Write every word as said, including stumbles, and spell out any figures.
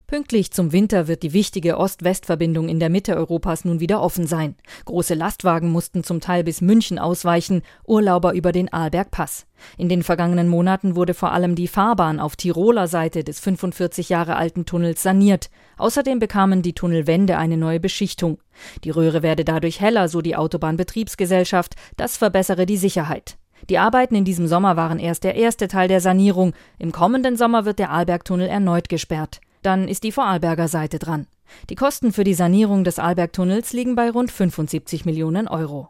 Pünktlich zum Winter wird die wichtige Ost-West-Verbindung in der Mitte Europas nun wieder offen sein. Große Lastwagen mussten zum Teil bis München ausweichen, Urlauber über den Arlberg-Pass. In den vergangenen Monaten wurde vor allem die Fahrbahn auf Tiroler Seite des fünfundvierzig Jahre alten Tunnels saniert. Außerdem bekamen die Tunnelwände eine neue Beschichtung. Die Röhre werde dadurch heller, so die Autobahnbetriebsgesellschaft. Das verbessere die Sicherheit. Die Arbeiten in diesem Sommer waren erst der erste Teil der Sanierung. Im kommenden Sommer wird der Arlbergtunnel erneut gesperrt. Dann ist die Vorarlberger Seite dran. Die Kosten für die Sanierung des Arlbergtunnels liegen bei rund fünfundsiebzig Millionen Euro.